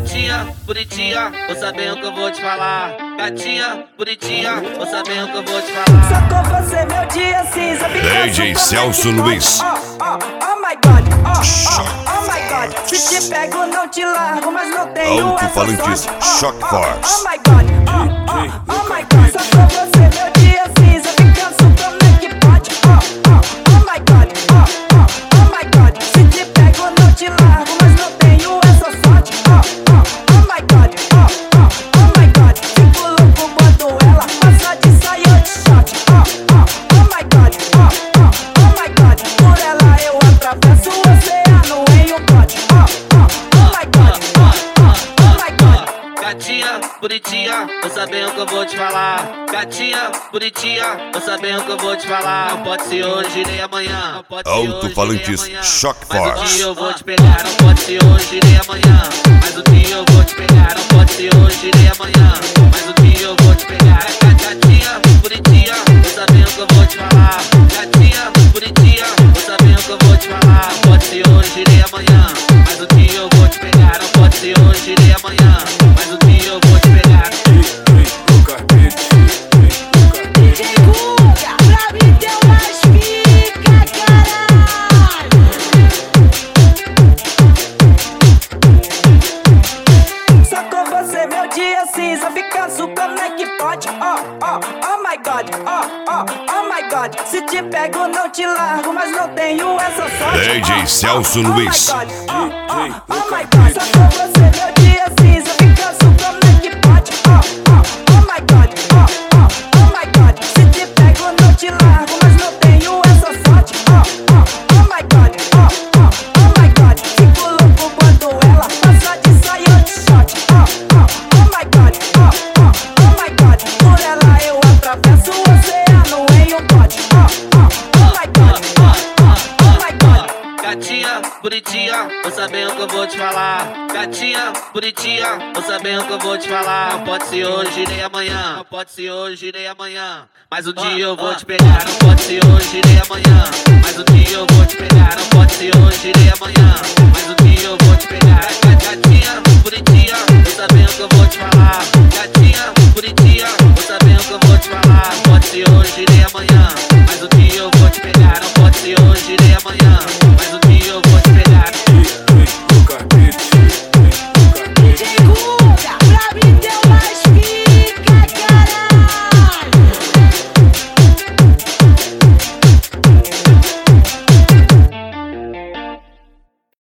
Gatinha, bonitinha, vou saber o que eu vou te falar. Gatinha, bonitinha, vou saber o que eu vou te falar. Só com você meu dia cinza. DJ Celso Luiz. Oh my God, oh my God. Se te pego não te largo, mas não tenho Alto-falantes Shock Force. Oh my God, oh my God. Só com você meu dia cinza. Ficanço como é que pode? Oh my God, oh my God. Se te pego não te largo, mas não tenho essa sorte. Oh my God, oh my God. Fico louco quando ela passa de saia de shot. Oh my God, oh my God. Por ela eu atravesso o oceano em um bote. Oh my God, oh my God. Gatinha, bonitinha, vou saber o que eu vou te falar. Gatinha, bonitinha, vou saber o que eu vou te falar. Não pode ser hoje nem amanhã. Não pode ser hoje nem Alto-falantes amanhã. Shock Mas um Force. dia eu vou te pegar, não pode ser hoje nem amanhã. Mas um dia eu vou te pegar, não pode ser hoje nem amanhã. Mas um dia eu vou te pegar. Gatinha, bonitinha, vou saber o que eu vou te falar. Gatinha, bonitinha, vou saber o que eu vou te falar. Não pode ser hoje nem amanhã. Mas um dia eu vou te pegar, não pode ser hoje nem amanhã. Mas um dia eu vou te pegar. DJ Guga, pra mim deu mais pica, caralho. Só com você meu dia cinza. Ficanço como é que pode? Oh my God, oh my God. Se te pego não te largo, mas não tenho essa sorte. DJ Celso Luiz. Oh my God, só com você meu dia cinza. Ficanço como é que pode? Oh my God, oh my God. Se te pego não te largo, mas não tenho essa sorte. Oh my God, oh my God. Fico louco quando ela passa de saia de shot. Oh my God, oh my God. Por ela eu atravesso o oceano em um bote. Oh my God, oh my God. Gatinha, bonitinha, vou saber o que eu vou te falar. Gatinha, bonitinha, vou saber o que eu vou te falar. Não pode ser hoje nem amanhã. Não pode ser hoje nem amanhã. Mas um dia eu vou te pegar. Não pode ser hoje nem amanhã. Mas um dia eu vou te pegar. Não pode ser hoje nem amanhã. Mas um dia